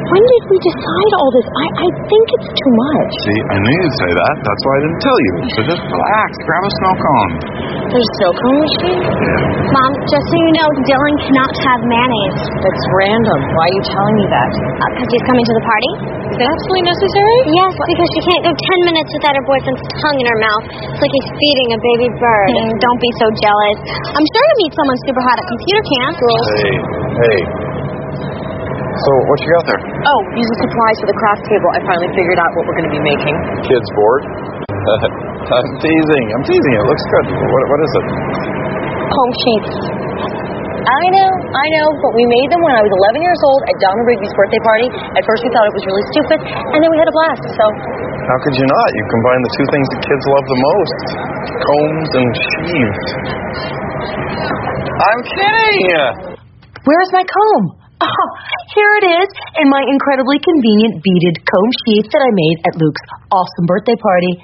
when did we decide all this? I think it's too much. See, I knew you'd say that. That's why I didn't tell you. So just relax. Grab a snow cone. There's a snow cone machine? Yeah. Mom, just so you know, Dylan cannot have mayonnaise. That's random. Why are you telling me that? Because he's coming to the party? Is that absolutely necessary? Yes, because she can't go 10 minutes without her boyfriend's tongue in her mouth. It's like he's feeding a baby bird. Don't be so jealous. I'm sure to meet someone super hot at computer camp. Hey. So, what you got there? Oh, these are supplies for the craft table. I finally figured out what we're going to be making. Kids board? I'm teasing. It looks good. What is it? Home sheets. I know, but we made them when I was 11 years old at Donna Rigby's birthday party. At first we thought it was really stupid, and then we had a blast, so... How could you not? You combine the two things the kids love the most. Combs and sheaves. I'm kidding! Where's my comb? Oh, here it is in my incredibly convenient beaded comb sheath that I made at Luke's awesome birthday party.